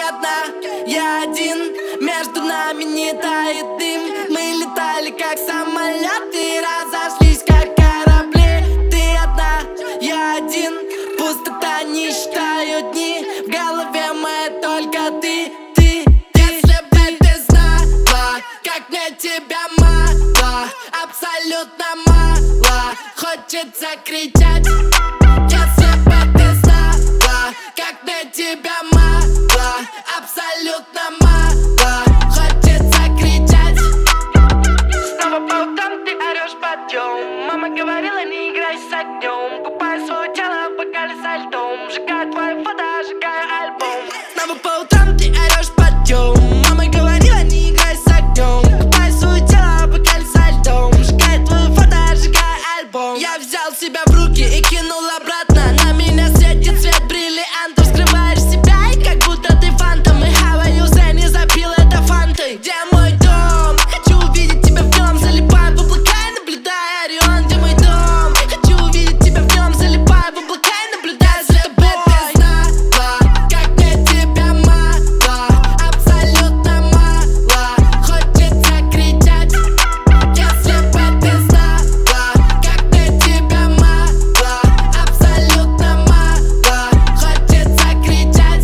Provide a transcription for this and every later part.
одна, я один. Между нами не тает дым. Мы летали как самолеты, разошлись как корабли. Ты одна, я один. Пустота, не считаю дни. В голове моя только ты. Если бы ты знала, как мне тебя мало, абсолютно мало, хочется кричать. Если бы ты знала, как мне тебя мало, абсолютно мало, хочется кричать. Снова по утрам ты орешь подъем. Мама говорила, не играй с огнем. Купай свое тело в бокале со льдом. Сжигай твои фото, сжигай альбом. Снова по утрам ты орешь подъем. Мама говорила, не играй с огнем. Купай свое тело в бокале со льдом. Сжигай твои фото, сжигай альбом. Я взял себя в руки и кинул обратно. На меня светит свет бриллиантов. Скрываешь себя и как будто ты фантом. И говорю, зря не запил это фантой. Где мой дом? Хочу увидеть тебя в нем. Залипаю в облака и наблюдаю Орион. Где мой дом? Хочу увидеть тебя в нем. Залипаю в облака и наблюдаю за тобой. Ты знала, как мне тебя мало, абсолютно мало, хочется кричать. Если бы ты знала, как мне тебя мало, абсолютно мало, хочется кричать.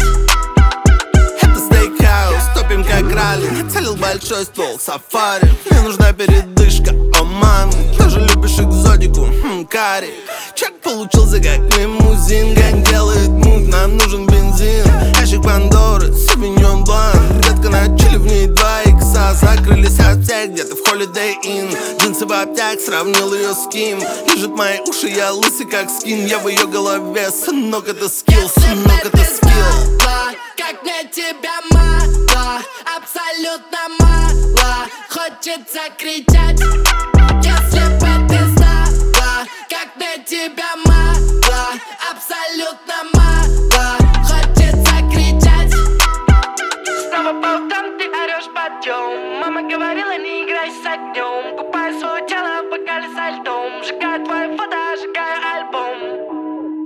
Это стейкхаус, топим как ралли. Я целил большой ствол, сафари. Мне нужна передышка, о маме. Тоже любишь экзотику, карри. Чек получился как лимузин. Гань делает мув, нам нужен бензин. Ящик Пандоры, Савиньон Блан. Детка на чили, в ней 2 икса. Закрылись от всех, где-то в Holiday Inn. Джинсы в обтяг, сравнил ее с кем. Лежит мои уши, я лысый как скин. Я в ее голове, сынок, это скилл, сынок, это скилл. Как мне тебя мало, абсолютно мало, хочется кричать. Если бы ты знала, как мне тебя мало, абсолютно мало, хочется кричать. Снова по утрам ты орешь подъем. Мама говорила, не играй с огнем. Купай свое тело в бокале со льдом. Сжигай твои фото, сжигай альбом.